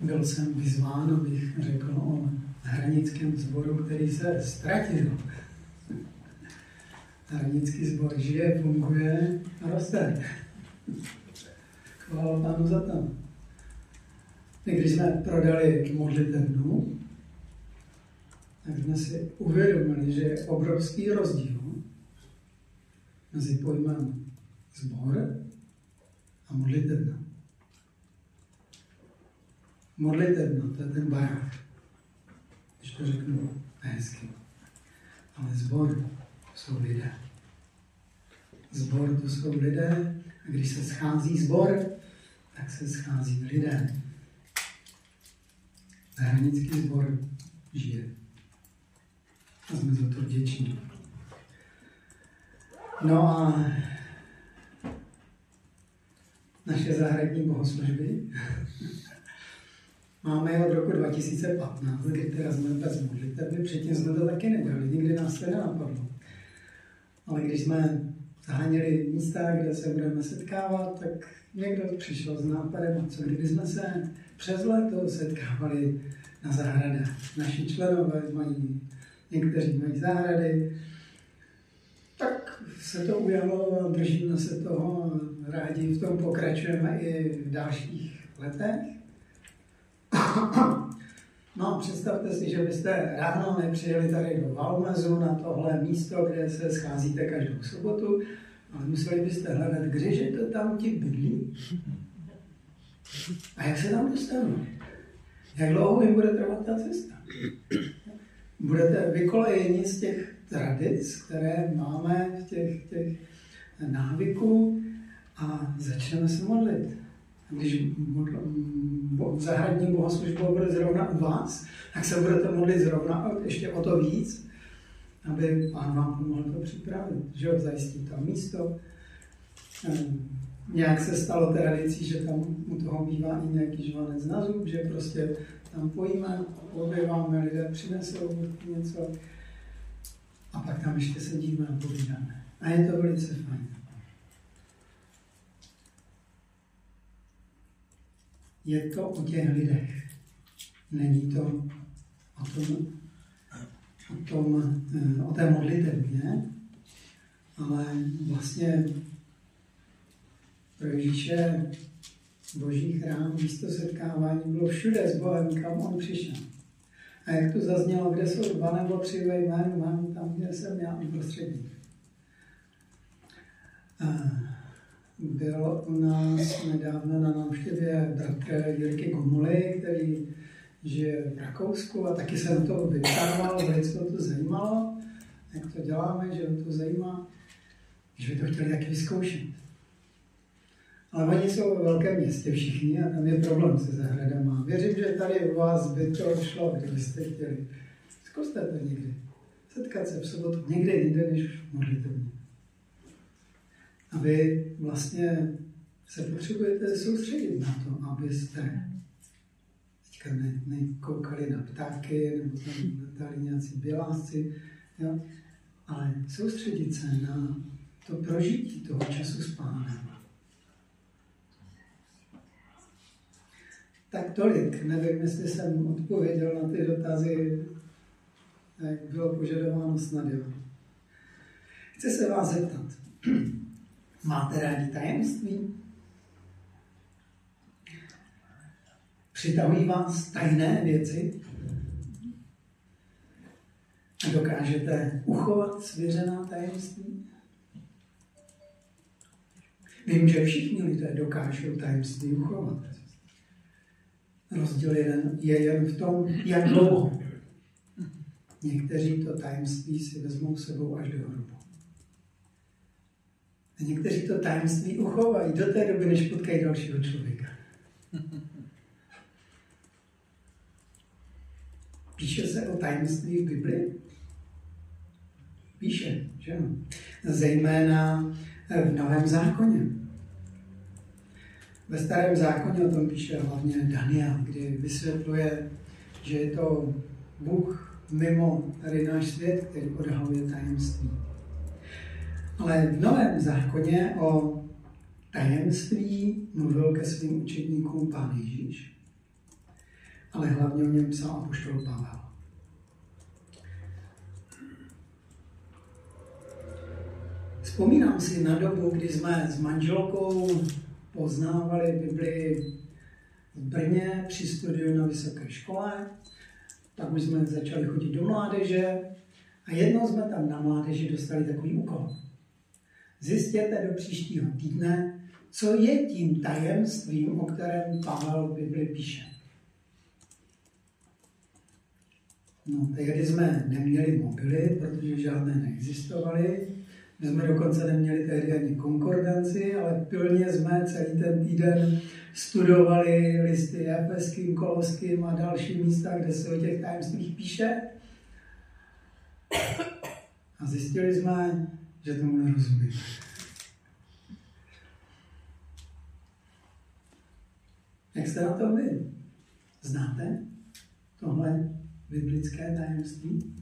Byl jsem vyzván, abych řekl o hranickém sboru, který se ztratil. Hranický sbor žije, funguje a roste. Chvála Pánu za to. Když jsme prodali modlitevnu, tak jsme si uvědomili, že je obrovský rozdíl mezi pojmem sbor a modlitevna. Modlitevna, to je ten barák, když to řeknu hezky. Ale sbor jsou lidé. Sbor to jsou lidé, a když se schází sbor, tak se schází lidé. Hranický sbor žije. A jsme za to vděční. No a naše zahradní bohoslužby máme je od roku 2015, kdy teda jsme bez modlitevny, předtím jsme to taky nedělali, nikdy nás to nenapadlo. Ale když jsme zaháněli místa, kde se budeme setkávat, tak někdo přišel s nápadem, co kdyby jsme se přes léto setkávali na zahradách. Naši členové někteří mají zahrady, tak se to ujalo a držíme se toho, rádi v tom pokračujeme i v dalších letech. No, představte si, že byste ráno nepřijeli tady do Valmezu na tohle místo, kde se scházíte každou sobotu, ale museli byste hledat, kdeže to tam ti bydlí. A jak se tam dostanu? Jak dlouho jim bude trvat ta cesta? Budete vykolejeni z těch tradic, které máme, v těch návyků a začneme se modlit. Když zahradní bohoslužba bude zrovna u vás, tak se budete modlit zrovna ještě o to víc, aby Pán vám pomohl to připravit, že ho zajistí to místo. Nějak se stalo tradicí, že tam u toho bývá i nějaký žvanec na zub, že prostě tam pojíme, objeváme, lidé přinesou něco a pak tam ještě sedíme a povídáme. A je to velice fajn. Je to o těch lidech. Není to o té modlitevně, ale vlastně pro Ježíše Boží chrám, místo setkávání bylo všude s Bohem, kam on přišel. A jak tu zaznělo, kde jsou 2 nebo 3 ve jménu, mám tam, kde jsem já uprostředník. Byl u nás nedávno na návštěvě bratr Jirky Gomuly, který žije v Rakousku a taky se na to vyptával, velice to zajímalo, jak to děláme, že ho to zajímá, že by to chtěli taky vyzkoušet. Ale oni jsou ve velkém městě všichni a tam je problém se zahradama. Věřím, že tady u vás by to šlo, kdybyste chtěli. Zkuste to někdy. Setkat se v sobotu někde jinde než v modlitevně. A vy vlastně se potřebujete soustředit na to, abyste teďka nekoukali na ptáky, nebo tam letali nějací bělásci, jo? Ale soustředit se na to prožití toho času s Pánem. Tak tolik. Nevím, jestli jsem odpověděl na ty dotazy, jak bylo požadováno, snad jo. Chci se vás zeptat. Máte rádi tajemství? Přitahují vás tajné věci? Dokážete uchovat svěřená tajemství? Vím, že všichni lidé dokážou tajemství uchovat. Rozdíl je jen v tom, jak dlouho. Někteří to tajemství si vezmou sebou až do hrobu. A někteří to tajemství uchovají do té doby, než potkají dalšího člověka. Píše se o tajemství v Biblii? Píše, že jo? Zejména v Novém zákoně. Ve Starém zákoně o tom píše hlavně Daniel, kdy vysvětluje, že je to Bůh mimo tady náš svět, který odhaluje tajemství. Ale v Novém zákoně o tajemství mluvil ke svým učedníkům Pán Ježíš. ale hlavně o něm psal apoštol Pavel. Vzpomínám si na dobu, kdy jsme s manželkou poznávali Biblii v Brně při studiu na vysoké škole. Tak už jsme začali chodit do mládeže a jednou jsme tam na mládeži dostali takový úkol. Zjistěte do příštího týdne, co je tím tajemstvím, o kterém Pavel v Bibli píše. No, tehdy jsme neměli mobily, protože žádné neexistovaly. My jsme dokonce neměli tehdy ani konkordanci, ale pilně jsme celý ten týden studovali listy Efeským, Koloským a další místa, kde se o těch tajemstvích píše. A zjistili jsme, že tomu nerozumíme. Jak jste na to vy? Znáte tohle biblické tajemství?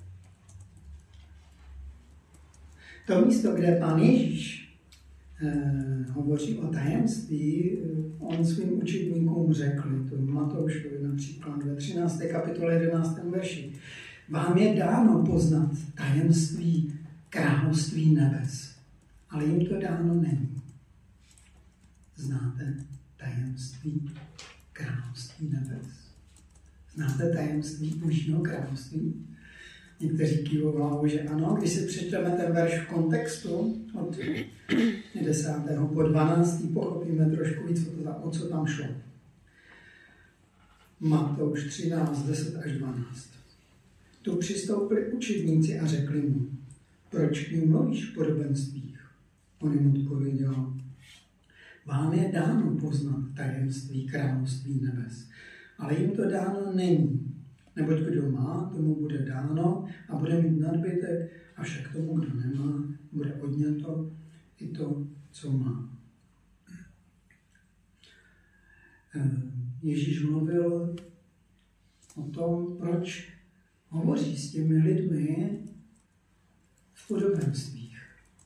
To místo, kde Pán Ježíš hovoří o tajemství, on svým učedníkům řekl, to Matoušovi například ve 13. kapitole 11. verši, vám je dáno poznat tajemství království nebes, ale jim to dáno není. Znáte tajemství království nebes? Znáte tajemství Božího království? Někteří kývou hlavou, že ano. Když si přečteme ten verš v kontextu od 10. po 12. pochopíme trošku víc, o co tam šlo. Matouš 13, 10 až 12. Tu přistoupili učedníci a řekli mu, proč k ním mluvíš v podobenstvích? On jim odpověděl, vám je dáno poznat tajemství království nebes, ale jim to dáno není. Neboť kdo má, tomu bude dáno a bude mít nadbytek, avšak tomu, kdo nemá, bude odňato i to, co má. Ježíš mluvil o tom, proč hovoří s těmi lidmi v podobenstvích.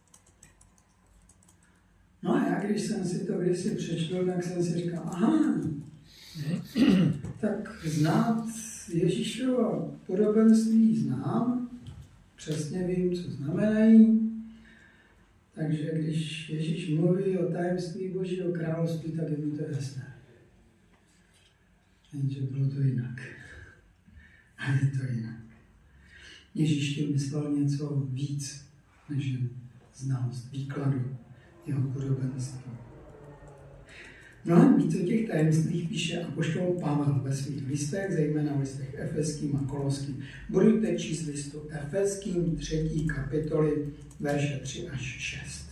No a já, když jsem si to kdysi přečetl, tak jsem si říkal, aha, tak znát Ježíšova podobenství znám, přesně vím, co znamenají, takže když Ježíš mluví o tajemství Božího království, tak je mi to jasné. Jenže bylo to jinak. A je to jinak. Ježíš tím myslel něco víc, než znalost výkladu jeho podobenství. Mnohem víc o těch tajemstvích píše apoštol Pavel ve svých listech, zejména v listech Efeským a Koloským. Budujte číst listu Efeským 3. kapitoly, verše 3 až 6.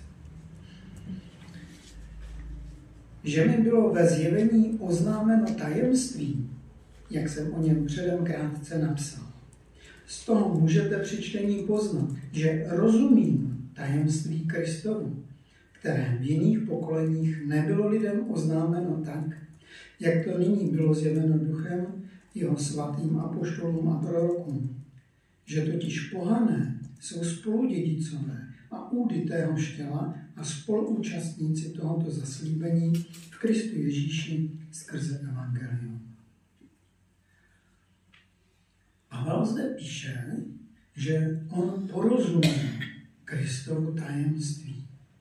Že mi bylo ve zjevení oznámeno tajemství, jak jsem o něm předem krátce napsal. Z toho můžete při čtení poznat, že rozumím tajemství Kristovu, které v jiných pokoleních nebylo lidem oznámeno tak, jak to nyní bylo zjeveno duchem jeho svatým apoštolům a prorokům. Že totiž pohané jsou spoludědicové a údy téhož těla a spoluúčastníci tohoto zaslíbení v Kristu Ježíši skrze evangelium. Pavel zde píše, že on porozumí Kristovu tajemství.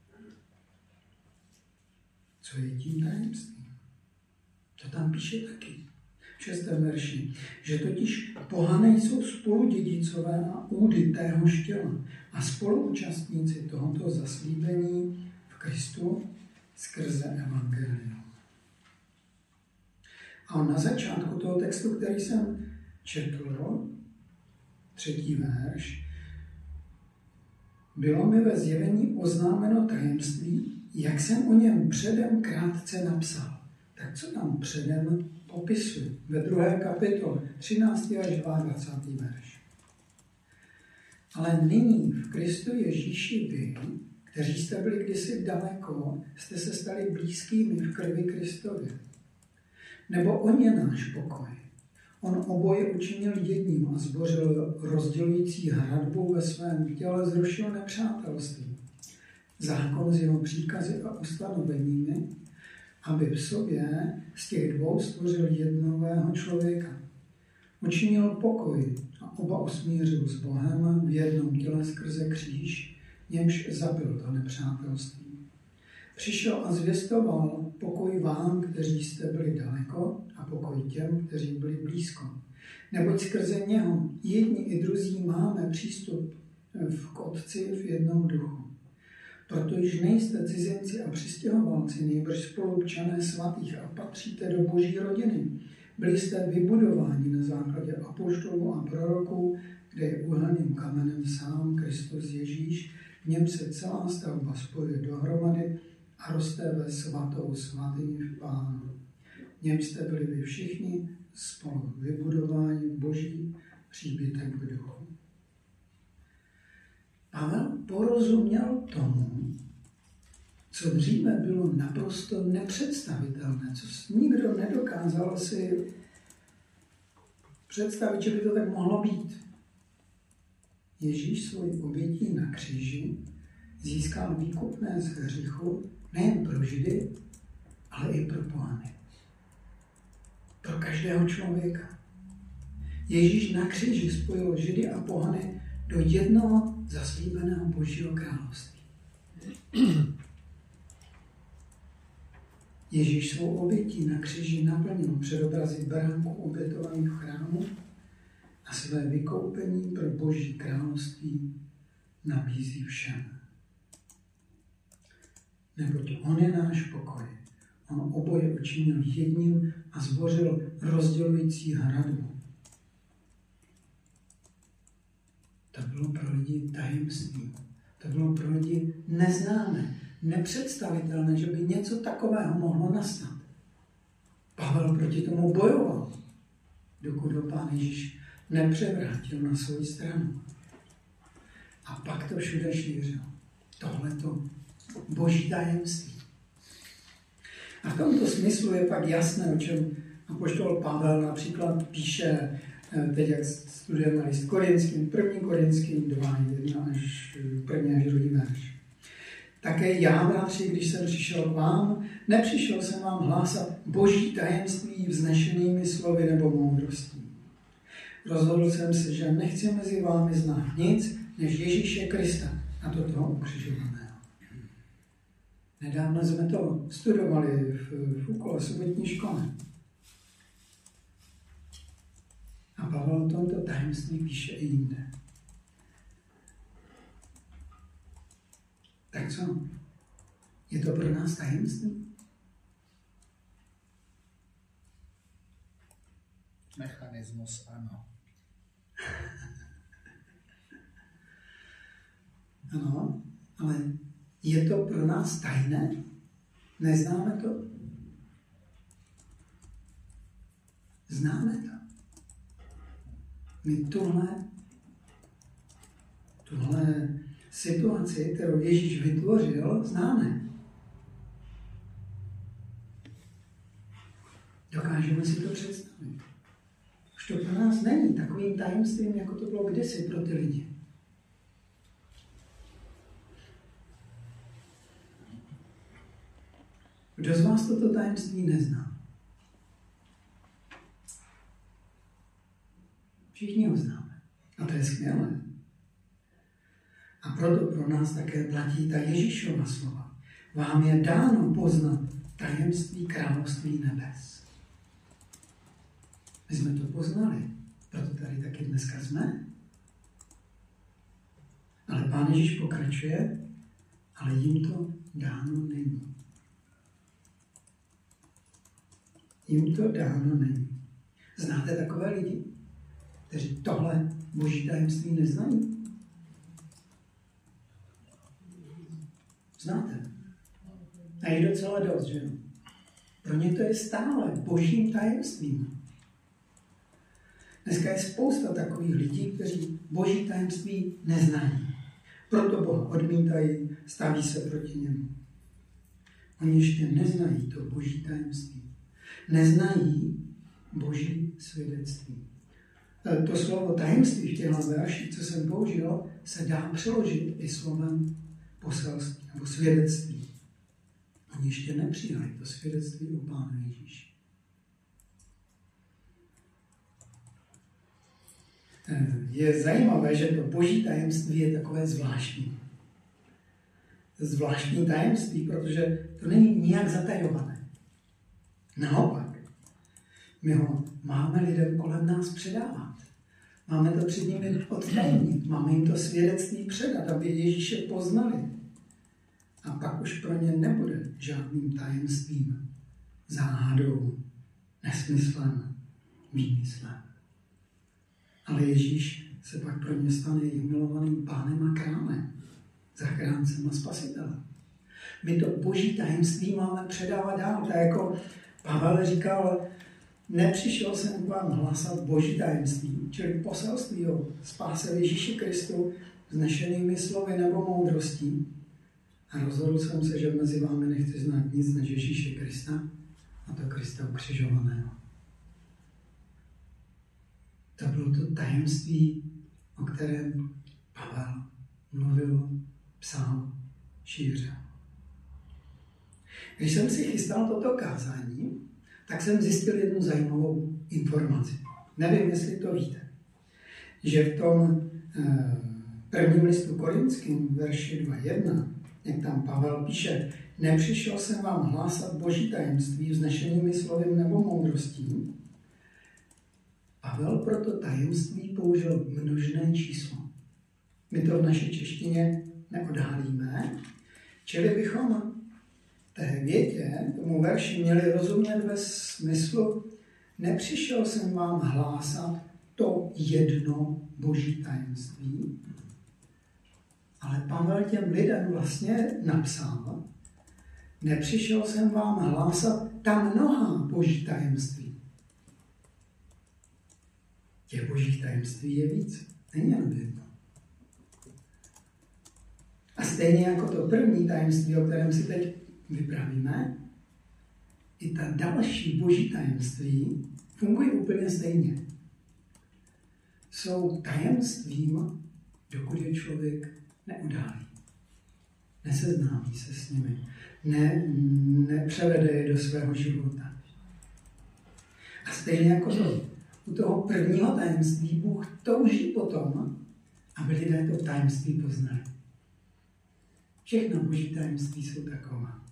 Co je tím tajemstvím? To tam píše taky v 6. verši, že totiž pohané jsou spoludědicové a údy téhož těla a spoluúčastníci tohoto zaslíbení v Kristu skrze evangelium. A on na začátku toho textu, který jsem četl, 3. verš, bylo mi ve zjevení oznámeno tajemství, jak jsem o něm předem krátce napsal. Tak co tam předem popisuje? Ve 2. kapitole, 13. až 22. verš. Ale nyní v Kristu Ježíši vy, kteří jste byli kdysi daleko, jste se stali blízkými v krvi Kristově. Nebo on je náš pokoj. On oboje učinil jedním a zbořil rozdělující hradbou ve svém těle, zrušil nepřátelství. Zákon s jeho příkazy a ustanoveními aby v sobě z těch dvou stvořil jednoho člověka. Učinil pokoj a oba usmířil s Bohem v jednom těle skrze kříž, němž zabil to nepřátelství. Přišel a zvěstoval pokoj vám, kteří jste byli daleko, a pokoj těm, kteří byli blízko. Neboť skrze něho jedni i druzí máme přístup k Otci v jednom duchu. Proto již nejste cizinci a přistěhovalci, nýbrž spoluobčané svatých a patříte do Boží rodiny. Byli jste vybudováni na základě apoštolů a proroků, kde je úhelným kamenem sám Kristus Ježíš, v něm se celá stavba spojuje dohromady a roste ve svatou svatyni v Pánu. V něm jste byli vy všichni spolu vybudováni Boží příbytek v duchu. Pavel porozuměl tomu, co dříve bylo naprosto nepředstavitelné, co nikdo nedokázal si představit, že by to tak mohlo být. Ježíš svojí obětí na kříži získal výkupné z hříchu nejen pro Židy, ale i pro pohany. Pro každého člověka. Ježíš na kříži spojil Židy a pohany do jednoho zaslíbeného Božího království. Ježíš svou obětí na kříži naplnil předobrazy beránků obětovaných v chrámu a své vykoupení pro Boží království nabízí všem. Neboť on je náš pokoj. On oboje učinil jedním a zbořil rozdělující hradbu. To bylo pro lidi tajemství. To bylo pro lidi neznámé, nepředstavitelné, že by něco takového mohlo nastat. Pavel proti tomu bojoval, dokud ho Pán Ježíš nepřevrátil na svou stranu. A pak to všude šířil. Tohleto Boží tajemství. A v tomto smyslu je pak jasné, o čem apoštol Pavel například píše, teď jak studujeme list Korinským, 1. Korinským 2, 1 až 1. až 2. verš. Také já, bratři, když jsem přišel k vám, nepřišel jsem vám hlásat Boží tajemství vznešenými slovy nebo moudrostí. Rozhodl jsem se, že nechci mezi vámi znát nic, než Ježíše Krista, a to toho ukřižovaného. Nedávno jsme to studovali v úkole sobotní škole. A Pavel o tomto tajemství píše i jinde. Tak co? Je to pro nás tajemství? Mechanismus ano. Ano, ale je to pro nás tajné? Neznáme to? Známe to. My tuhle situaci, kterou Ježíš vytvořil, známe. Dokážeme si to představit. Už to pro nás není takovým tajemstvím, jako to bylo kdysi pro ty lidi. Kdo z vás toto tajemství nezná? Všichni ho známe. A to je skvělé. A proto pro nás také platí ta Ježíšova slova. Vám je dáno poznat tajemství království nebes. My jsme to poznali, proto tady taky dneska jsme. Ale Pán Ježíš pokračuje, ale jim to dáno není. Jim to dáno není. Znáte takové lidi, kteří tohle Boží tajemství neznají? Znáte? A je docela dost, že jo? Pro ně to je stále Božím tajemstvím. Dneska je spousta takových lidí, kteří Boží tajemství neznají. Proto Boha odmítají, staví se proti němu. Oni ještě neznají to Boží tajemství. Neznají Boží svědectví. To slovo tajemství v těchto verších, co jsem použil, se dá přeložit i slovem poselství nebo svědectví. Oni ještě nepřijali to svědectví o Pánu Ježíši. Je zajímavé, že to boží tajemství je takové zvláštní. Zvláštní tajemství, protože to není nijak zatajované. Naopak, my ho máme lidem kolem nás předávat. Máme to před nimi odtajemnit. Máme jim to svědectví předat, aby Ježíše poznali. A pak už pro ně nebude žádným tajemstvím, záhadou, nesmyslem, výmyslem. Ale Ježíš se pak pro ně stane jejich milovaným Pánem a Králem, zachráncem a spasitelem. My to boží tajemství máme předávat dál. Tak jako Pavel říkal, nepřišel jsem k vám hlásat boží tajemství, čili poselství o spáse Ježíši Kristu vznešenými slovy nebo moudrostí. A rozhodl jsem se, že mezi vámi nechci znát nic než Ježíše Krista a to Krista ukřižovaného. To bylo to tajemství, o kterém Pavel mluvil, psal, šířil. Když jsem si chystal toto kázání, tak jsem zjistil jednu zajímavou informaci. Nevím, jestli to víte. Že v tom prvním listu Korinským, verši 2.1, jak tam Pavel píše, nepřišel jsem vám hlásat boží tajemství vznešenými slovy nebo moudrostí. Pavel proto tajemství použil množné číslo. My to v naší češtině neodhalíme, čili bychom té větě, tomu verši měli rozumět ve smyslu, nepřišel jsem vám hlásat to jedno boží tajemství, ale Pavel těm lidem vlastně napsal, nepřišel jsem vám hlásat ta mnohá boží tajemství. Těch božích tajemství je víc, není jen jedno. A stejně jako to první tajemství, o kterém si teď vypravíme, i ta další boží tajemství fungují úplně stejně. Jsou tajemstvím, dokud je člověk neudálí. Neseznámí se s nimi. Nepřevede je do svého života. A stejně jako to, u toho prvního tajemství Bůh touží potom, aby lidé to tajemství poznali. Všechna boží tajemství jsou taková.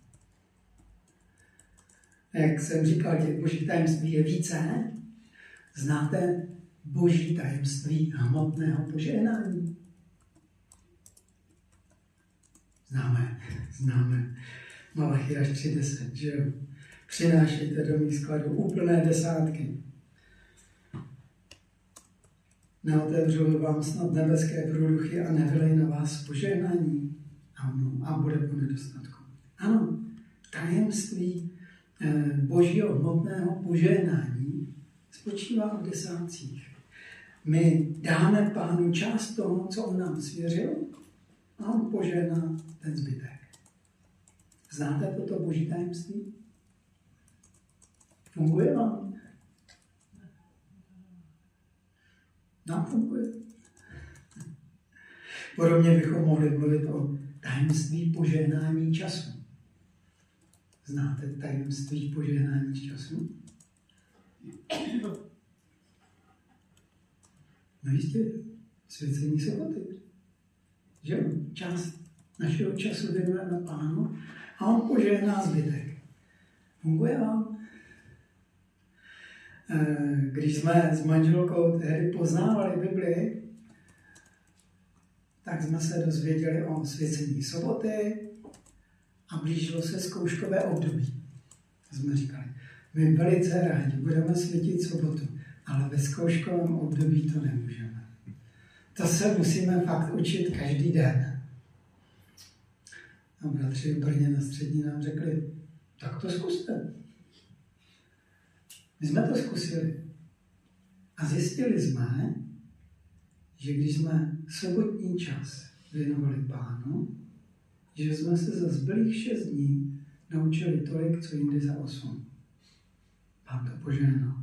Jak jsem říkal, těch božích tajemství je více. Znáte boží tajemství hmotného požehnání? Známe. Malachiáš 3.10, že jo? Přinášejte do mých skladů úplné desátky. Neotevřu vám snad nebeské průduchy a nevylej na vás požehnání. A bude po nedostatku. Ano, tajemství božího hmotného požehnání spočívá v desátcích. My dáme Pánu část toho, co on nám svěřil, a on požehná ten zbytek. Znáte toto boží tajemství? Funguje vám? Nám funguje. Podobně bychom mohli mluvit o tajemství požehnání času. Znáte tajemství požehnání času? No jistě, svěcení soboty. Že jo? Část našeho času věnujeme Pánu a on požehná zbytek. Funguje vám? Když jsme s manželkou tehdy poznávali Biblii, tak jsme se dozvěděli o svěcení soboty a blížilo se zkouškové období. Jsme říkali, my velice rádi budeme světit sobotu, ale ve zkouškovém období to nemůžeme. To se musíme fakt učit každý den. A bratři v Brně na střední nám řekli, tak to zkuste. My jsme to zkusili. A zjistili jsme, že když jsme sobotní čas věnovali Pánu, že jsme se za zbylých 6 dní naučili tolik, co jindy za 8. Pán to požehnal.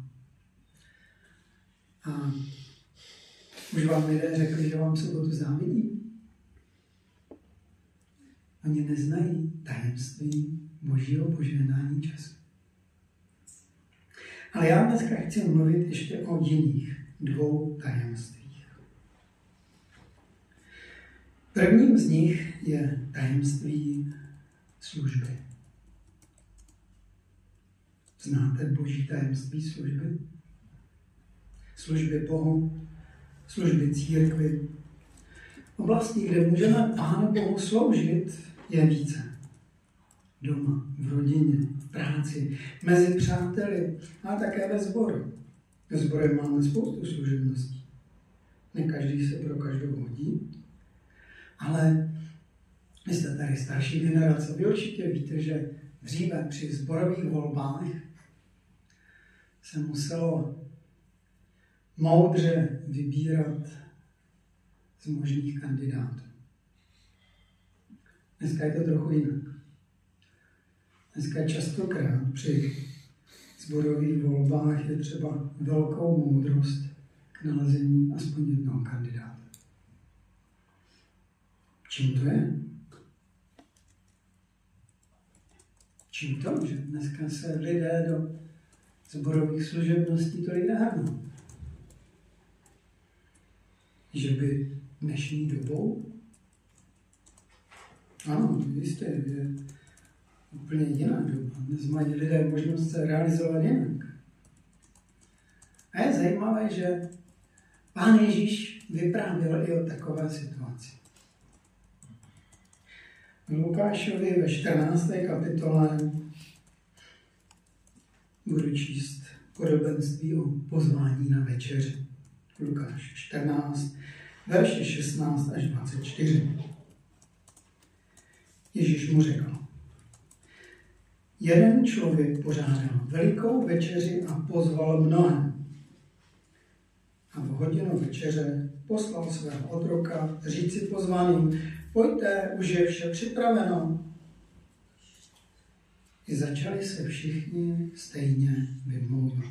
A už vám lidé řekli, že vám sobotu závidí? Oni neznají tajemství Božího požehnání času. Ale já dneska chci mluvit ještě o jiných 2 tajemstvích. Prvním z nich je tajemství služby. Znáte Boží tajemství služby? Služby Bohu, služby církvi. Oblasti, kde můžeme Pánu Bohu sloužit, je více. Doma, v rodině, v práci, mezi přáteli, ale také ve sboru. Ve sboru máme spoustu služebností. Ne každý se pro každou hodí, ale vy jste tady starší generace. Vy určitě víte, že dříve při sborových volbách se muselo moudře vybírat z možných kandidátů. Dneska je to trochu jinak. Dneska častokrát při sborových volbách je třeba velkou moudrost k nalezení aspoň jednoho kandidáta. Čím to je? Čím to, že dneska se lidé do sborových služebností tolik nehrnou? Že by dnešní dobou? Ano, jistě, je úplně jiná doba. Dnes mají lidé možnost se realizovat jinak. A je zajímavé, že Pán Ježíš vyprávěl i o takové situaci. V Lukášovi ve 14. kapitole budu číst podobenství o pozvání na večeři. Lukáš 14, verše 16 až 24. Ježíš mu řekl: jeden člověk pořádal velikou večeři a pozval mnohé. A v hodinu večeře poslal svého otroka říci pozvaným: pojďte, už je vše připraveno. I začali se všichni stejně vymlouvat.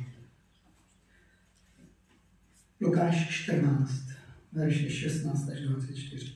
Lukáš 14, verše 16 až 24.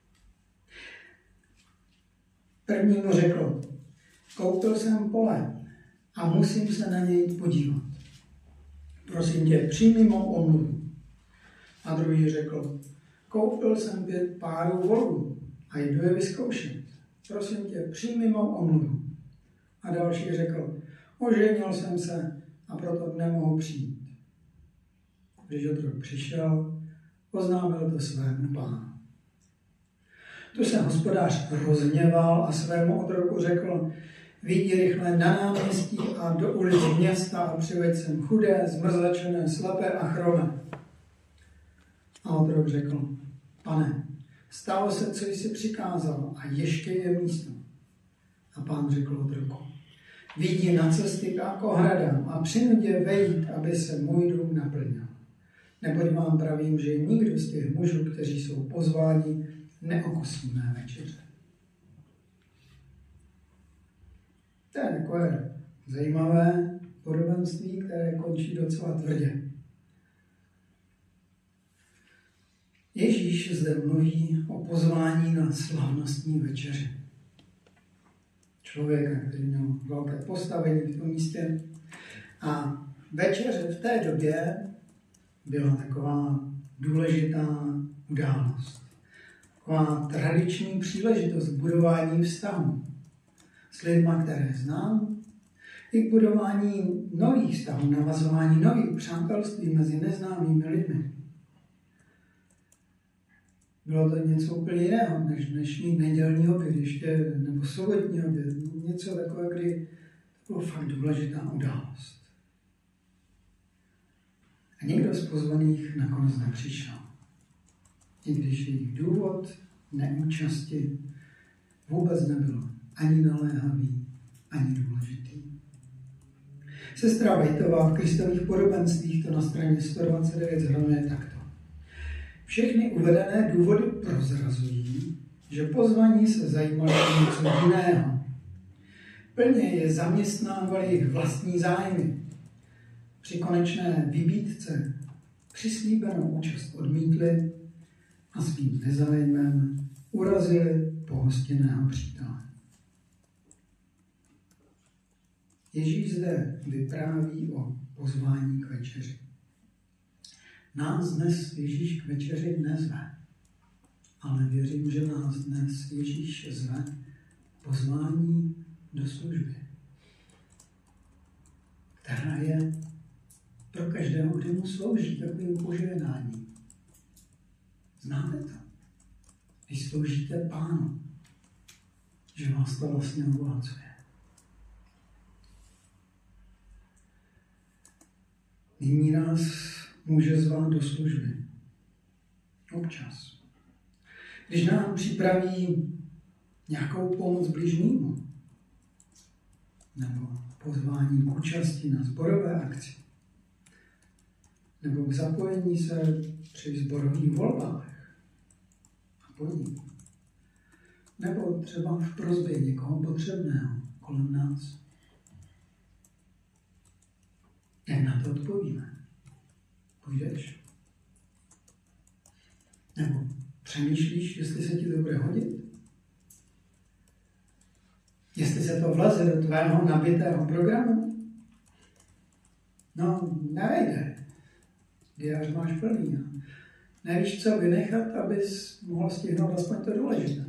První mu řekl: koupil jsem pole a musím se na něj podívat. Prosím tě, přijmi mou omluvu. A druhý řekl: koupil jsem 5 párů volů a jdu je vyzkoušet. Prosím tě, přijmi mou omluvu. A další řekl: oženil jsem se a proto nemohu přijít. Když otrok přišel, oznámil to svému pánu. Tu se hospodář rozhněval a svému otroku řekl: vyjdi rychle na náměstí a do ulic města a přiveď sem chudé, zmrzačené, slepé a chromé. A otrok řekl: pane, stalo se, co jsi přikázal, a ještě je místo. A pán řekl otroku: vyjdi na cesty k ohradám a přinuď je vejít, aby se můj dům naplnil. Neboť vám pravím, že nikdo z těch mužů, kteří jsou pozváni, neokusí mé večeře. To je takové zajímavé podobenství, které končí docela tvrdě. Ježíš zde mluví o pozvání na slavnostní večeři. Člověka, který měl velké postavení v tom místě. A večeře v té době byla taková důležitá událost. Taková tradiční příležitost k budování vztahů s lidma, které znám, i k budování nových vztahů, navazování nových přátelství mezi neznámými lidmi. Bylo to něco úplně jiného než dnešní nedělní oběd, ještě, nebo sobotní oběd. Něco takové, kdy to bylo fakt důležitá událost. A nikdo z pozvaných nakonec nepřišel. I když jejich důvod neúčasti vůbec nebyl ani naléhavý, ani důležitý. Sestra Vejtová v Kristových podobenstvích to na straně 129 zhrnuje takto. Všechny uvedené důvody prozrazují, že pozvaní se zajímali o něco jiného. Plně je zaměstnávali jejich vlastní zájmy. Při konečné vybídce přislíbenou účast odmítli a svým nezájmem urazili pohostinného přítele. Ježíš zde vypráví o pozvání k večeři. Nás dnes Ježíš k večeři nezve, ale věřím, že nás dnes Ježíš zve pozvání do služby, která je pro každého, kdo mu slouží, takovým požehnáním. Znáte to? Když sloužíte Pánu, že vás to vlastně obohacuje. Nyní nás může zvát do služby. Občas. Když nám připraví nějakou pomoc bližnímu, nebo pozvání k účasti na sborové akci, nebo k zapojení se při sborových volbách a po nich, nebo třeba v prosbě někoho potřebného kolem nás. Jak na to odpovíme? Půjdeš? Nebo přemýšlíš, jestli se ti to bude hodit? Jestli se to vleze do tvého nabitého programu? No, nevejde. Diář máš plný. Nevíš, co vynechat, abys mohl stihnout aspoň to důležité.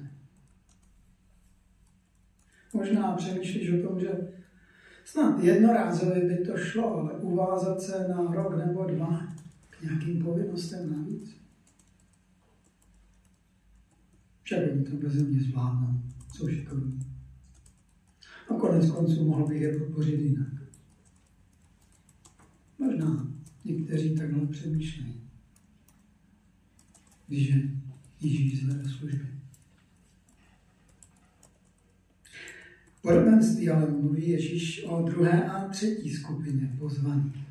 Možná přemýšlíš o tom, že snad jednorázově by to šlo, ale uvázat se na rok nebo dva k nějakým povinnostem navíc. Však oni to bez mě zvládnou, jsou šikovní. A konec konců mohl bych je podpořit jinak. Možná někteří takhle přemýšlejí, když je Ježíš zve do služby. V podobenství ale mluví Ježíš o druhé a třetí skupině pozvaných.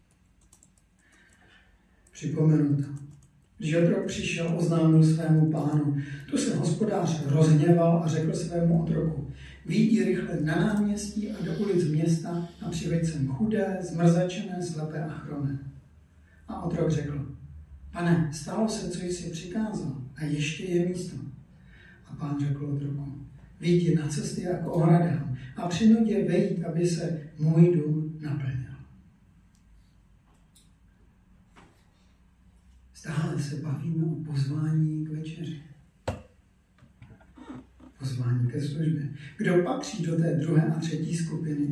Připomenu to. Když otrok přišel, oznámil svému pánu. Tu se hospodář rozhněval a řekl svému otroku: vyjdi rychle na náměstí a do ulic města a přiveď sem chudé, zmrzačené, slepé a chromé. A otrok řekl: pane, stalo se, co jsi přikázal, a ještě je místo. A pán řekl otroku: vyjdi na cesty jako ohradám a přinuď je vejít, aby se můj dům naplnil. Stále se bavíme o pozvání k večeři. Pozvání ke službě. Kdo patří do té druhé a třetí skupiny?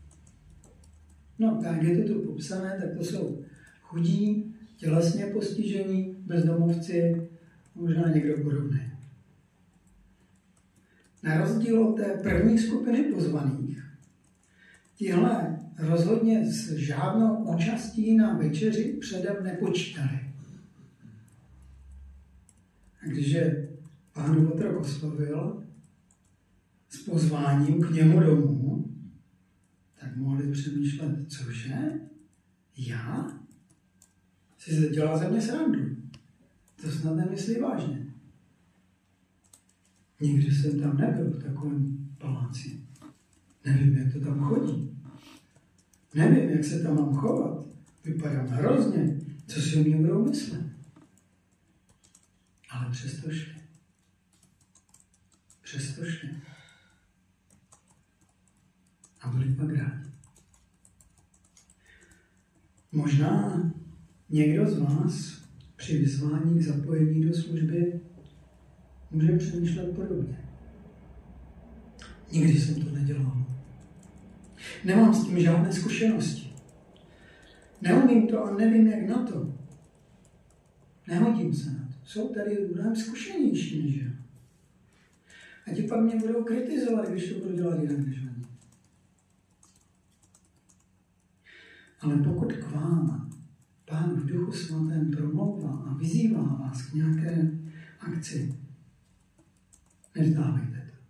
No, tak je to tu popsané, tak to jsou chudí, tělesně postižení, bezdomovci, možná někdo podobný. Na rozdíl od té první skupiny pozvaných, tihle rozhodně s žádnou účastí na večeři předem nepočítali. A když je Pánův otrok oslovil s pozváním k němu domů, tak mohli přemýšlet: cože? Já? Jsi se dělal ze mě srandu. To snad nemyslí vážně. Nikdy jsem tam nebyl v takovém paláci. Nevím, jak to tam chodí. Nevím, jak se tam mám chovat. Vypadám hrozně. Co si o mě budou myslet? Ale přesto šli. Přesto šli. A byli pak rádi. Možná někdo z vás při vyzvání k zapojení do služby může přemýšlet podobně. Nikdy jsem to nedělal. Nemám s tím žádné zkušenosti. Neumím to a nevím, jak na to. Nehodím se na to. Jsou tady mnohem zkušenější než já. A ti pak mě budou kritizovat, když to budu dělat jinak než oni. Ale pokud k vám Pán v Duchu Svatém promlouvá a vyzývá vás k nějaké akci, nevzdávejte to.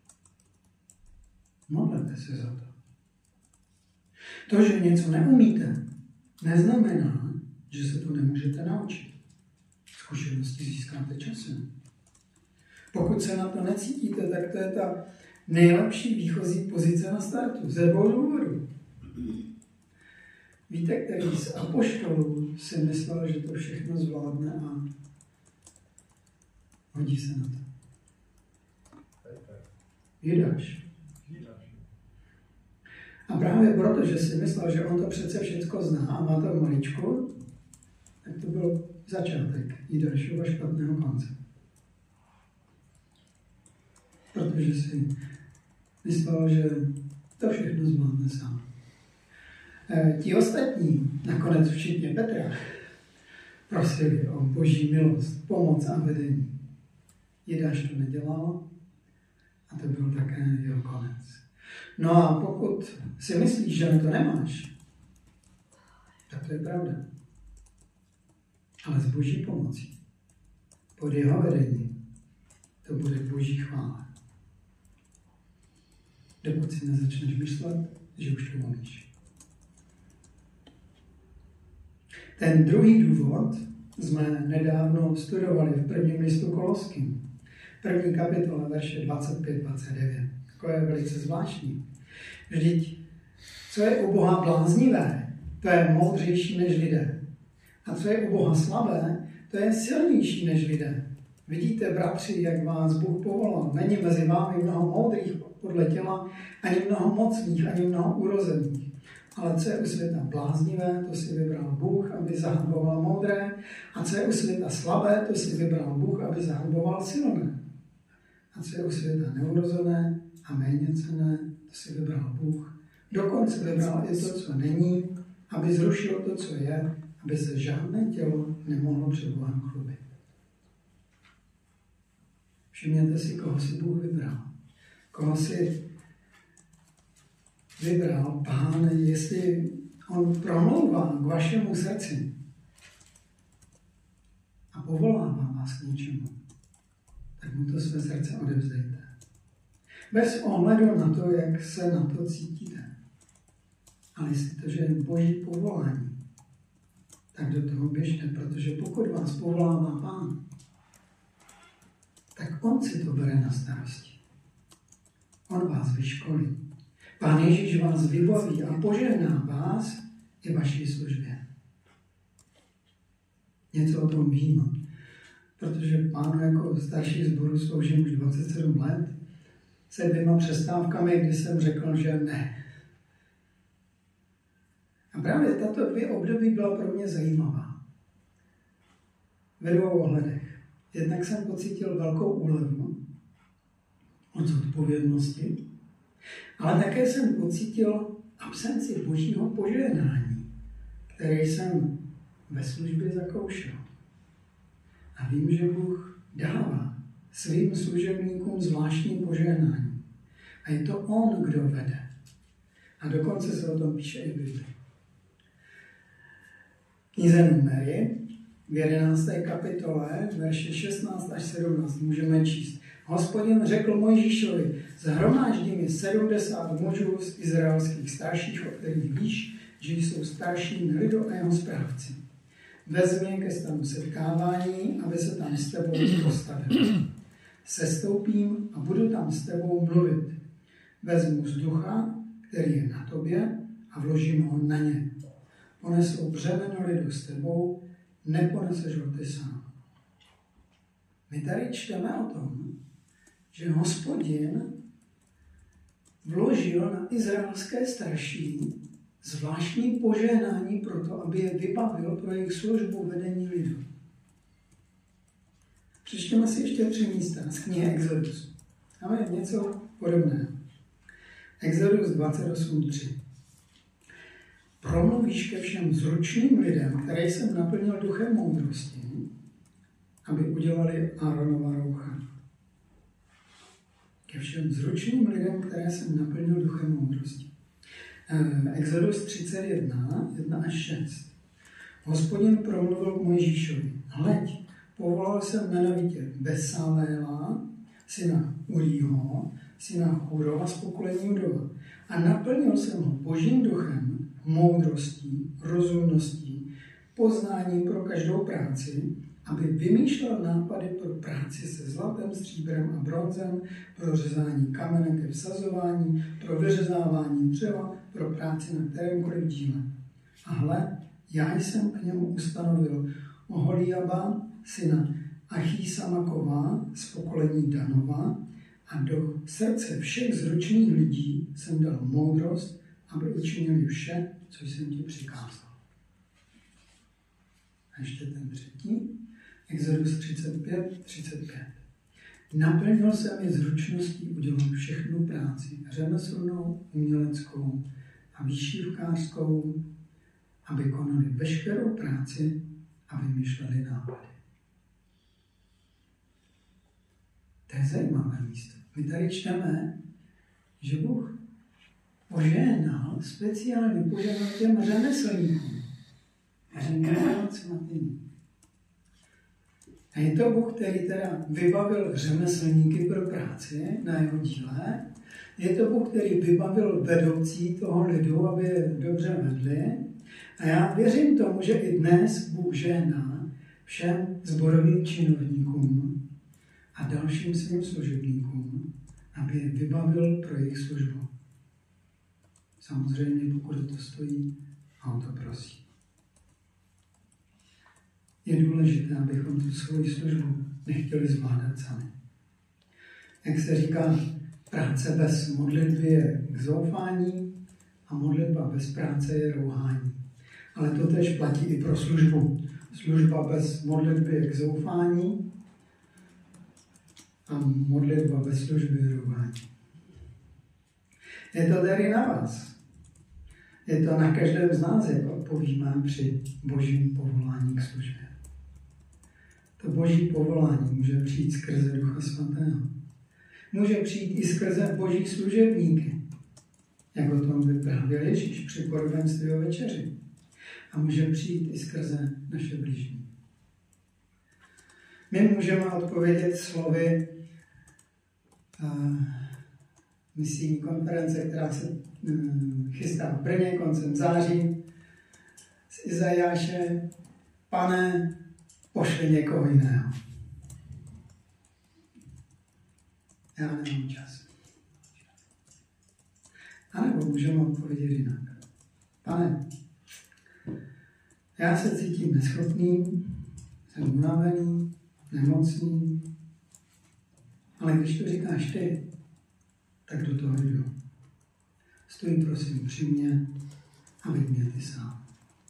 Modlete se za to. To, že něco neumíte, neznamená, že se to nemůžete naučit. Zkušenosti získáte časem. Pokud se na to necítíte, tak to je ta nejlepší výchozí pozice na startu. Ze dvou důvodů. Víte, který z apoštolů si myslel, že to všechno zvládne a hodí se na to. Judáš. A právě proto, že si myslel, že on to přece všechno zná a má to v maličku, tak to byl začátek Judášova špatného konce. Protože si myslel, že to všechno zvládne sám. Ti ostatní, nakonec včetně Petra, prosili o Boží milost, pomoc a vedení. Judáš to nedělal a to byl také jeho konec. No a pokud si myslíš, že na to nemáš, tak to je pravda. Ale s Boží pomocí, pod jeho vedení, to bude Boží chvála. Dokud si nezačneš myslet, že už to umíš. Ten druhý důvod jsme nedávno studovali v prvním listu Koloským. První kapitola, verše 25-29. To je velice zvláštní. Vždyť, co je u Boha bláznivé, to je moudřejší než lidé. A co je u Boha slabé, to je silnější než lidé. Vidíte, bratři, jak vás Bůh povolal. Není mezi vámi mnoho moudrých podle těla, ani mnoho mocných, ani mnoho urozených. Ale co je u světa bláznivé, to si vybral Bůh, aby zahanboval moudré. A co je u světa slabé, to si vybral Bůh, aby zahanboval silné. A co je u světa neurozené a méněcenné, to si vybral Bůh. Dokonce vybral i to, co není, aby zrušil to, co je, aby se žádné tělo nemohlo před Bohem chlubit. Všimněte si, koho si Bůh vybral. Koho si vybral Pán, jestli on promlouvá k vašemu srdci a povolává vás k něčemu, tak mu to své srdce odevzdejte. Bez ohledu na to, jak se na to cítíte. Ale jestli to, že je Boží povolání, tak do toho běžte, protože pokud vás povolává Pán, tak on si to bere na starosti. On vás vyškolí. Pán Ježíš vás vybaví a požehná vás i vaší službě. Něco o tom vím, protože Pánu jako starší sboru sloužím už 27 let, se 2 přestávkami, kdy jsem řekl, že ne. A právě tato 2 období byla pro mě zajímavá. Ve 2 ohledech. Jednak jsem pocítil velkou úlevu od zodpovědnosti, ale také jsem pocítil absenci Božího požehnání, které jsem ve službě zakoušel. A vím, že Bůh dává svým služebníkům zvláštní požehnání. A je to on, kdo vede. A dokonce se o tom píše i v Bibli. Knize Numery v 11. kapitole, verše 16 až 17 můžeme číst. Hospodin řekl Mojžíšovi, zhromáždí mi 70 mužů z izraelských starších, o kterých víš, že jsou staršími lidu a jeho správci. Vezmi je ke stanu setkávání, aby se tam s tebou postavil. Sestoupím a budu tam s tebou mluvit. Vezmu vzducha, který je na tobě, a vložím ho na ně. Ponesou břemeno lidu s tebou, neponeseš ho ty sám. My tady čteme o tom, že Hospodin vložil na izraelské starší zvláštní požehnání pro to, aby je vybavil pro jejich službu vedení lidu. Přečtěme si ještě 3 místa z knihy Exodus. Tam je něco podobného. Exodus 28.3. Promluvíš ke všem zručným lidem, které jsem naplnil duchem moudrosti, aby udělali Áronova roucha. Ke všem zručným lidem, které jsem naplnil duchem moudrosti. Exodus 31, 1 až 6. Hospodin promluvil k Mojžíšovi. Hleď, povolal jsem jmenovitě Besaléla, syna Urího, syna Chůrova z pokolení Judova. A naplnil jsem ho Božím duchem, moudrostí, rozumností, poznáním pro každou práci, aby vymýšlel nápady pro práci se zlatem, stříbrem a bronzem, pro řezání kamene ke vsazování, pro vyřezávání dřeva, pro práci na kterémkoliv díle. A hle, já jsem k němu ustanovil Oholiaba, syna Achísamaková z pokolení Danova, a do srdce všech zručných lidí jsem dal moudrost, aby učinili vše, co jsem ti přikázal. A ještě ten třetí, Exodus 35:35. Naplnil jsem je zručností udělat všechnu práci, řemeslnou, uměleckou a výšivkářskou, aby konali veškerou práci a vymýšleli nápady. To je zajímavé místo. My tady čteme, že Bůh požehnal, speciálně požehnal těm řemeslníkům. A je to Bůh, který teda vybavil řemeslníky pro práci na jeho díle. Je to Bůh, který vybavil vedoucí toho lidu, aby je dobře vedli. A já věřím tomu, že i dnes Bůh žehná všem sborovým činovníkům a dalším svým služebníkům, aby je vybavil pro jejich službu. Samozřejmě, pokud to stojí, a o to prosí. Je důležité, abychom tu svoji službu nechtěli zvládat sami. Jak se říká, práce bez modlitby je k zoufání a modlitba bez práce je rouhání. Ale to též platí i pro službu. Služba bez modlitby je k zoufání a modlitba bez služby je rouhání. Je to tedy na vás. Je to na každém z nás, jak odpovíme při božím povolání k službě. To boží povolání může přijít skrze Ducha Svatého. Může přijít i skrze boží služebníky, jak o tom vyprávěl Ježíš při podobenství o večeři. A může přijít i skrze naše blížní. My můžeme odpovědět slovy misijní konference, která se chystá v Brně koncem září, z Izajáše: Pane, pošli někoho jiného. Já nemám čas. A nebo můžeme odpovědět jinak. Pane, já se cítím neschopný, jsem unavený, nemocný, ale když to říkáš ty, tak do toho jdu. Stoj prosím při mě a veď mě ty sám.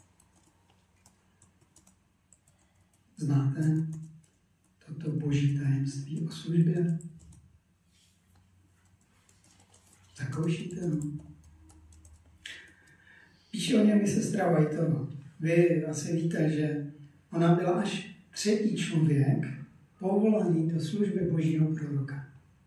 Znáte toto boží tajemství o službě? Zakoušíte ho? Píše o něm i sestra Whiteová. Vy asi víte, že ona byla až třetí člověk povolaný do služby božího proroka.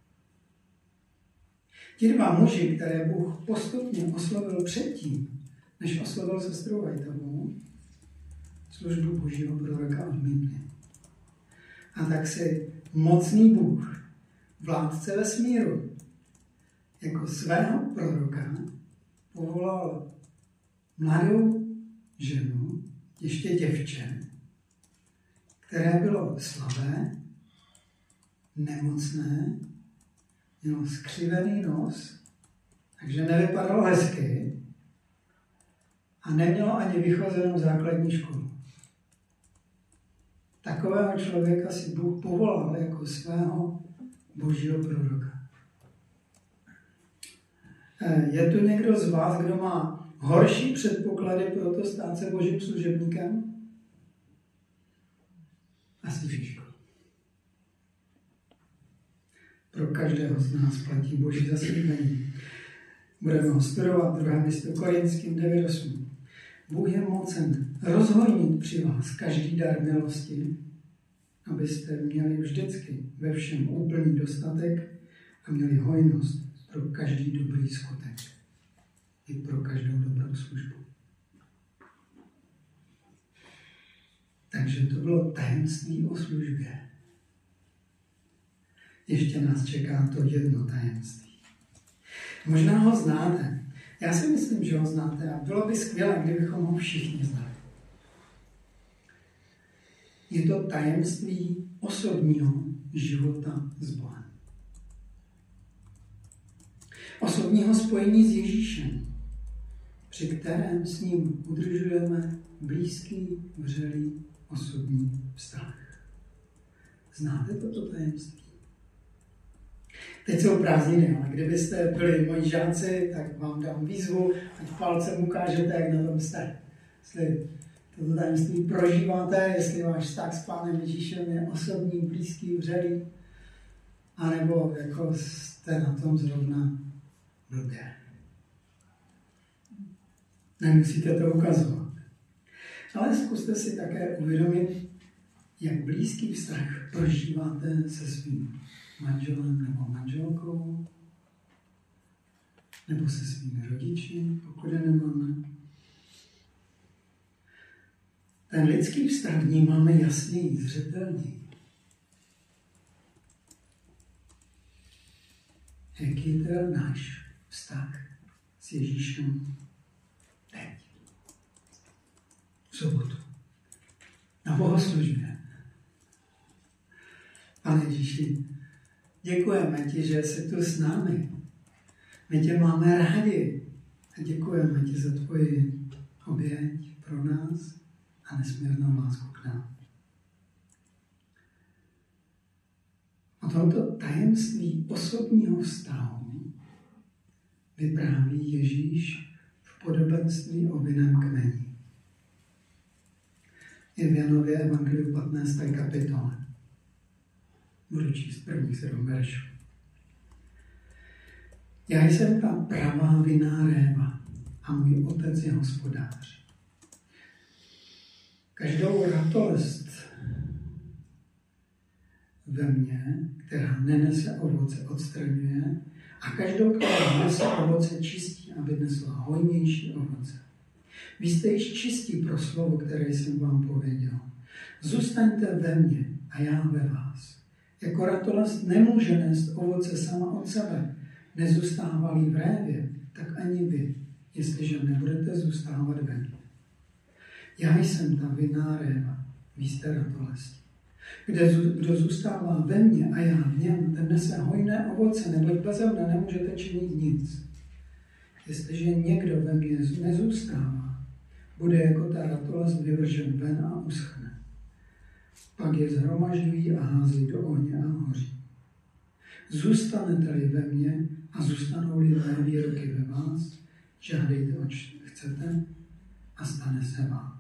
Ti dva muži, které Bůh postupně oslovil předtím, než oslovil sestru Whiteovou, službu božího proroka odmítli. A tak si mocný Bůh, vládce vesmíru, jako svého proroka povolal mladou ženu, ještě děvče, které bylo slabé, nemocné, mělo skřivený nos, takže nevypadalo hezky a nemělo ani vychozenou základní školu. Takového člověka si Bůh povolal jako svého božího proroka. Je tu někdo z vás, kdo má horší předpoklady pro to stát se božím služebníkem? Asi těžko. Pro každého z nás platí boží zaslíbení. Budeme ho studovat 2. listu Korinským 9:8. Bůh je mocen rozhojnit při vás každý dar milosti, abyste měli vždycky ve všem úplný dostatek a měli hojnost pro každý dobrý skutek i pro každou dobrou službu. Takže to bylo tajemství o službě. Ještě nás čeká to jedno tajemství. Možná ho znáte. Já si myslím, že ho znáte a bylo by skvělé, kdybychom ho všichni znali. Je to tajemství osobního života s Bohem. Osobního spojení s Ježíšem, při kterém s ním udržujeme blízký, vřelý osobní vztah. Znáte toto tajemství? Teď jsou prázdniny, ale kdybyste byli moji žáci, tak vám dám výzvu, ať palcem ukážete, jak na tom jste. Jestli toto tajemství prožíváte, jestli váš vztah s Pánem Ježíšem je osobní, blízký, vřelý, anebo jako jste na tom zrovna blbě. Nemusíte to ukazovat. Ale zkuste si také uvědomit, jak blízký vztah prožíváte se svým manželem nebo manželkou, nebo se svými rodiči, pokud je nemáme. Ten lidský vztah vnímáme jasněji, zřetelněji. Jaký je teda náš vztah s Ježíšem teď? V sobotu. Na bohoslužbě. Pane Ježíši, děkujeme ti, že jsi tu s námi. My tě máme rádi a děkujeme ti za tvoji oběť pro nás a nesmírnou lásku k nám. O tomto tajemství osobního vztahu vypráví Ježíš v podobenství o vinném kmeni. Je v Janově evangeliu 15. kapitole. Budu číst prvních 7 veršů. Já jsem ta pravá vinná réva a můj otec je hospodář. Každou ratolest ve mně, která nenese ovoce, odstraňuje a každou, která nese ovoce, čistí, aby nesla hojnější ovoce. Vy jste již čistí pro slovo, které jsem vám pověděl. Zůstaňte ve mně a já ve vás. Jako ratolest nemůže nést ovoce sama od sebe. Nezůstává-li v révě, tak ani vy, jestliže nebudete zůstávat ve mně. Já jsem ta vinná réva, vy jste ratolesti. Kdo zůstává ve mně a já v něm, ten nese hojné ovoce, neboť beze mne nemůžete činit nic. Jestliže někdo ve mně nezůstává, bude jako ta ratolest vyvržen ven a uschne. Pak je zhromažďují a házejí do ohně a hoří. Zůstanete-li ve mně a zůstanou-li mé výroky ve vás, žádejte, oč chcete a stane se vám.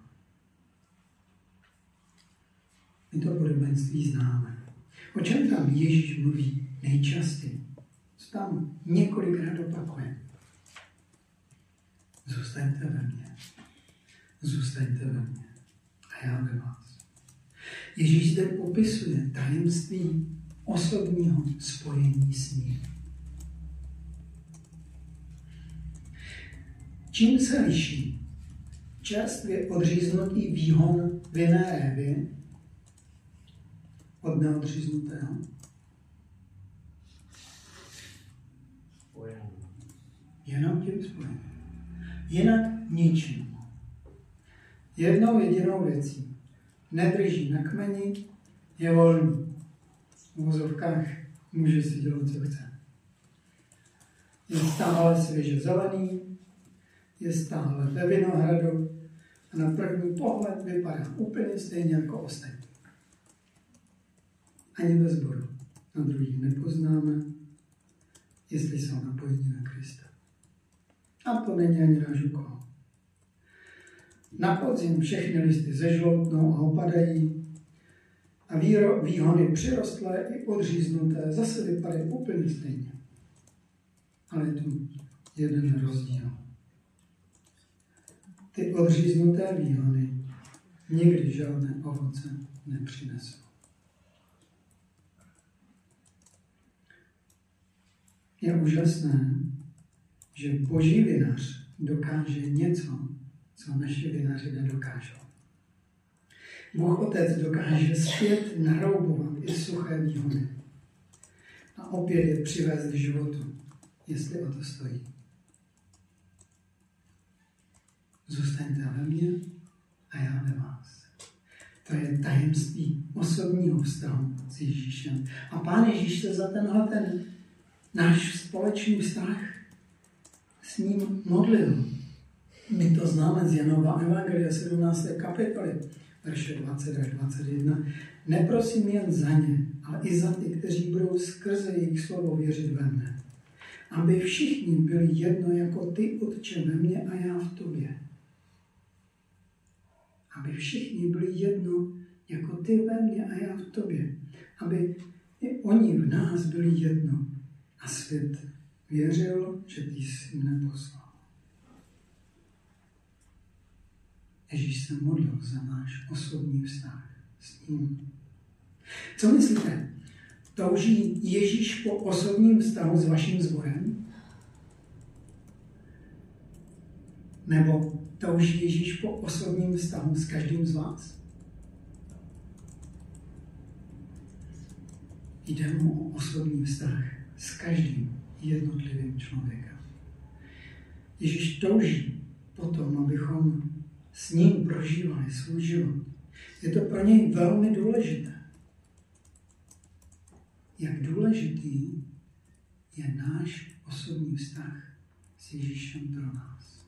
My to podobenství známe. O čem tam Ježíš mluví nejčastěji? Co tam několikrát opakuje? Zůstaňte ve mně. Zůstaňte ve mně. A já ve vás. Ježíš zde popisuje tajemství osobního spojení s ním. Čím se liší čerstvě odříznutý výhon vinné révy od neodříznutého? Jenom tím spojením. Jinak ničím. Jednou jedinou věcí. Nedrží na kmeni, je volný. V uvozovkách může si dělat, co chce. Je stále svěže zelený, je stále ve vinohradu a na první pohled vypadá úplně stejně jako ostatní. Ani bez bodu. Na druhý nepoznáme, jestli jsou napojení na Krista. A to není ani na žukoho. Na podzim všechny listy zežloutnou a opadají a výhony přirostlé i odříznuté zase vypadají úplně stejně. Ale je tu jeden rozdíl. Ty odříznuté výhony nikdy žádné ovoce nepřinesou. Je úžasné, že Boží vinař dokáže něco, co naši vinaři nedokážou. Bůh Otec dokáže zpět naroubovat i suché výhony a opět je přivést k životu, jestli o to stojí. Zůstaňte ve mně a já ve vás. To je tajemství osobního vztahu s Ježíšem. A Pán Ježíš se za ten náš společný vztah s ním modlil. My to známe z Janova evangelia 17. kapitoly. verše 20 až 21. Neprosím jen za ně, ale i za ty, kteří budou skrze jejich slovo věřit ve mne. Aby všichni byli jedno jako ty, Otče, ve mně a já v tobě. Aby všichni byli jedno jako ty ve mně a já v tobě. Aby i oni v nás byli jedno. A svět věřil, že ty jsi mne poslal. Ježíš se modlil za náš osobní vztah s ním. Co myslíte? Touží Ježíš po osobním vztahu s vaším sborem? Nebo touží Ježíš po osobním vztahu s každým z vás? Jde mu o osobní vztah s každým jednotlivým člověkem. Ježíš touží potom, abychom s ním prožívali svůj život. Je to pro něj velmi důležité. Jak důležitý je náš osobní vztah s Ježíšem pro nás.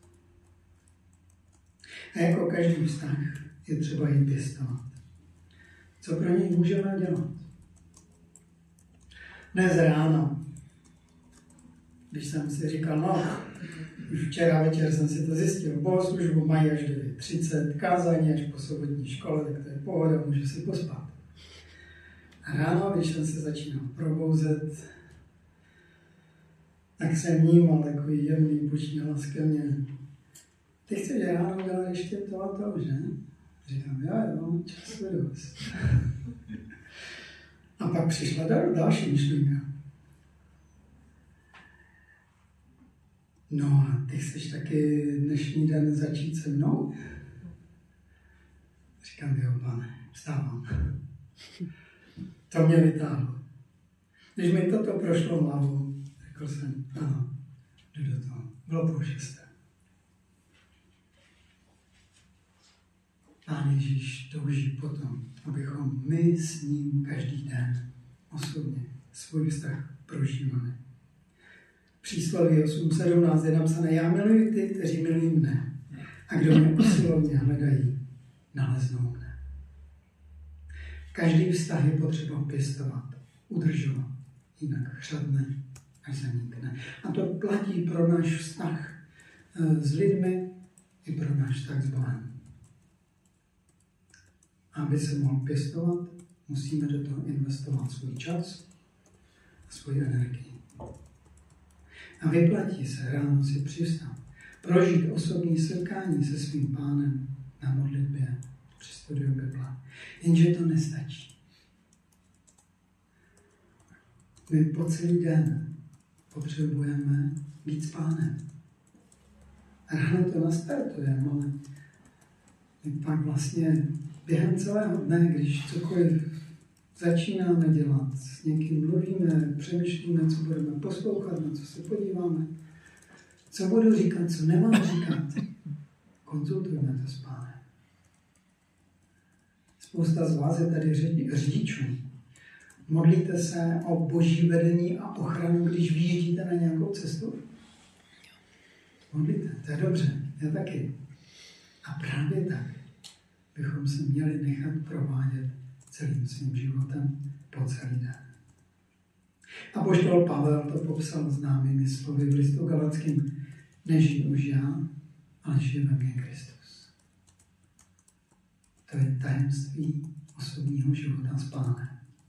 A jako každý vztah je třeba ji pěstovat. Co pro něj můžeme dělat? Dnes ráno, když jsem si říkal, no, už včera večer jsem si to zjistil, bohoslužbu mají až 9:30, kázání až po sobotní škole, tak to je pohoda, můžu si pospat. A ráno, když jsem se začínal probouzet, tak jsem vnímal takový jemný buční hlas ke mně. Ty chceš ráno dělat ještě to a to, že? Říkám, jo, času dost. A pak přišla další myšlenka. No a ty chceš taky dnešní den začít se mnou? Říkám, jo, pane, vstávám. To mě vytáhlo. Když mi toto prošlo hlavou, řekl jsem, ano, jdu do toho. Bylo po 6. Pán Ježíš touží potom, abychom my s ním každý den osobně svůj vztah prožívali. Přísloví 8:17 je napsané, já miluji ty, kteří milují mne. A kdo mě usilovně hledají, naleznou mne. Každý vztah je potřeba pěstovat, udržovat, jinak chřadne až zanikne. A to platí pro náš vztah s lidmi i pro náš vztah s Bohem. Aby se mohl pěstovat, musíme do toho investovat svůj čas a svoji energii. A vyplatí se ráno si přistat, prožít osobní setkání se svým Pánem na modlitbě při studiu Bible. Jenže to nestačí. My po celý den potřebujeme být s Pánem. Ráno to nastartujeme, ale my pak vlastně během celého dne, když cokoliv začínáme dělat, s někým mluvíme, přemýšlíme, co budeme poslouchat, na co se podíváme, co budu říkat, co nemám říkat, konzultujeme to s Pánem. Spousta z vás je tady řidičů. Modlíte se o boží vedení a ochranu, když vyjíždíte na nějakou cestu? Modlíte, to je dobře, já taky. A právě tak bychom se měli nechat provádět celým svým životem po celý den. Apoštol Pavel to popsal známými slovy v listu Galackým. Nežiju už já, ale žije ve mně Kristus. To je tajemství osobního života s Pánem.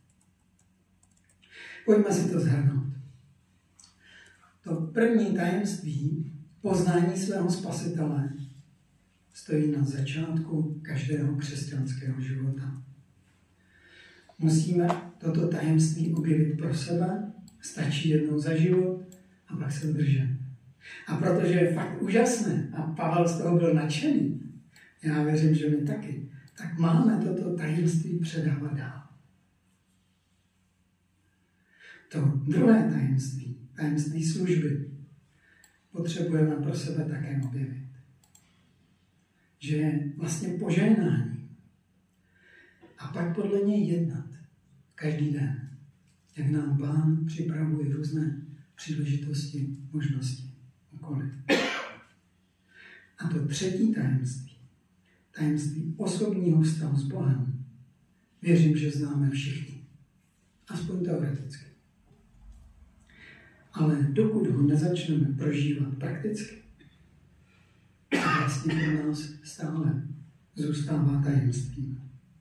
Pojďme si to shrnout. To první tajemství poznání svého Spasitele stojí na začátku každého křesťanského života. Musíme toto tajemství objevit pro sebe, stačí jednou za život a pak se držet. A protože je fakt úžasné a Pavel z toho byl nadšený, já věřím, že my taky, tak máme toto tajemství předávat dál. To druhé tajemství, tajemství služby, potřebujeme pro sebe také objevit. Že je vlastně požehnání. A pak podle něj jednat každý den, jak nám Pán připravuje různé příležitosti, možnosti, úkoly. A to třetí tajemství, tajemství osobního vztahu s Bohem, věřím, že známe všichni. Aspoň teoreticky. Ale dokud ho nezačneme prožívat prakticky, tak vlastně pro nás stále zůstává tajemstvím.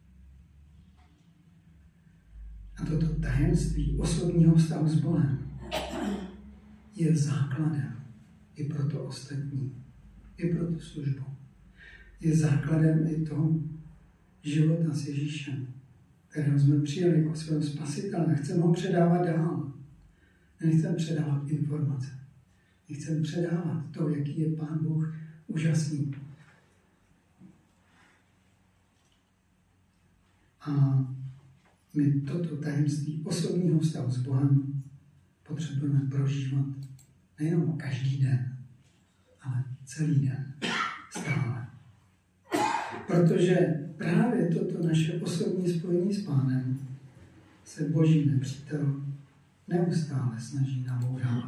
A toto tajemství osobního vztahu s Bohem je základem i pro to ostatní, i pro tu službu. Je základem i toho života s Ježíšem, kterého jsme přijali jako svého spasitele. Chceme ho předávat dál. Nechceme předávat informace. Chceme předávat to, jaký je Pán Bůh úžasný. A my toto tajemství osobního vztahu s Bohem potřebujeme prožívat nejenom každý den, ale celý den, stále. Protože právě toto naše osobní spojení s Pánem se Boží nepřítel neustále snaží nabourávat.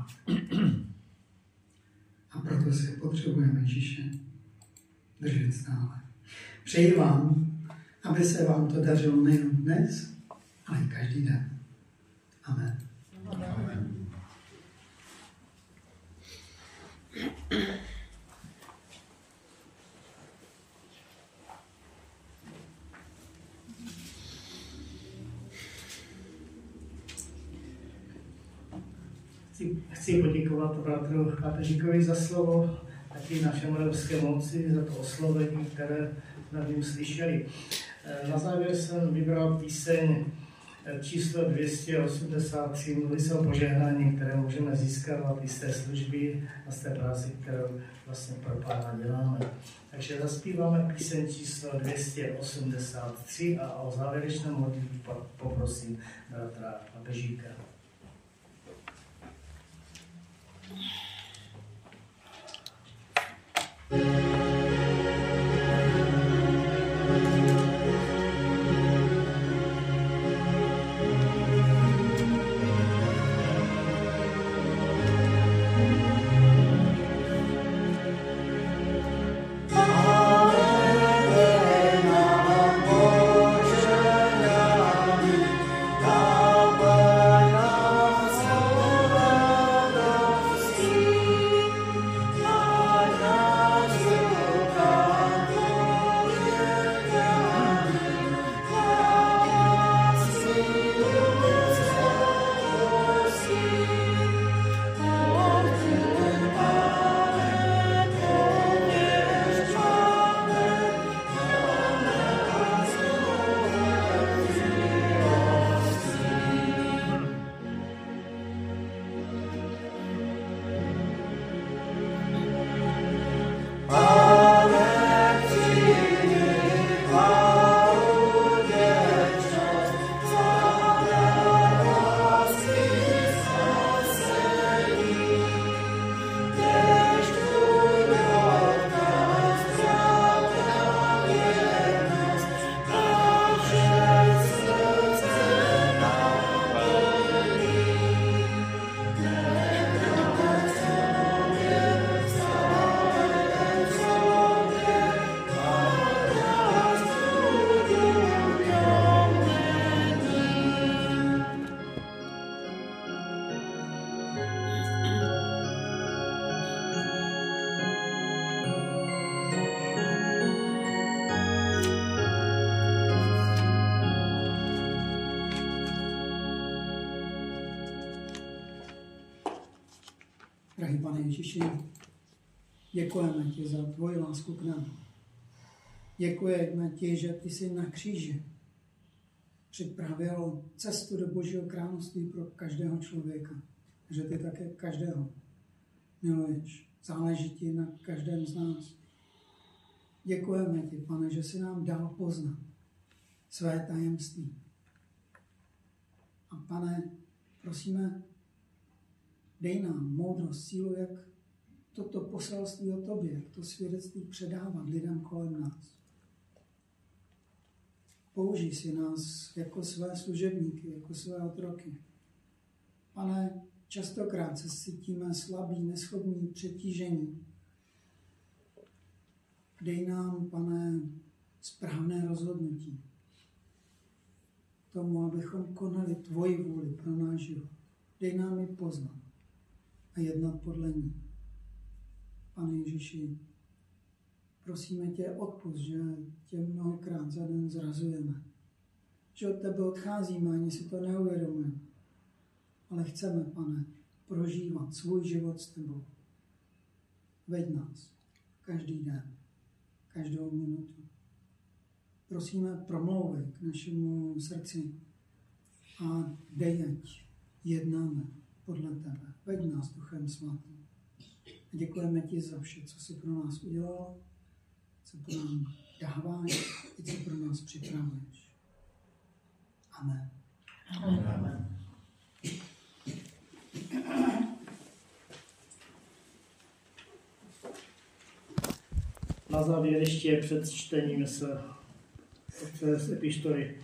A proto si potřebujeme Ježíše držet stále. Přeji vám, aby se vám to dařilo nejen dnes, ale i každý den. Amen. Amen. Chci poděkovat bratru Pateříkovi za slovo, taky našemu Evropskému otci za to oslovení, které nad ním slyšeli. Na závěr jsem vybral píseň číslo 283. Mluví se o požehnání, které můžeme získávat i z té služby a z té práce, kterou vlastně pro Pána děláme. Takže zaspíváme píseň číslo 283 a o závěrečném modlitbu poprosím bratra Pateříka. Drahý Pane Ježíši, děkujeme ti za tvoji lásku k nám. Děkujeme ti, že ty jsi na kříži připravil cestu do Božího království pro každého člověka. Že ty také každého miluješ. Záleží ti na každém z nás. Děkujeme ti, Pane, že jsi nám dal poznat své tajemství. A Pane, prosíme, dej nám moudrost, sílu, jak toto poselství o tobě, to svědectví předávat lidem kolem nás. Použij si nás jako své služebníky, jako své otroky. Pane, častokrát se cítíme slabí, neschopní, přetížení. Dej nám, Pane, správné rozhodnutí k tomu, abychom konali tvoji vůli pro náš život. Dej nám ji poznat a jednat podle ní. Pane Ježíši, prosíme tě, odpusť, že tě mnohokrát za den zrazujeme. Že od tebe odcházíme, ani si to neuvědomujeme. Ale chceme, Pane, prožívat svůj život s tebou. Veď nás každý den, každou minutu. Prosíme, promlouvej k našemu srdci a dej, ať jednáme podle tebe. Veď nás Duchem Svatým. A děkujeme ti za vše, co jsi pro nás udělal, co pro nás dáváš i co pro nás připravuješ. Amen. Amen. Na závěr ještě před čtením z epištoly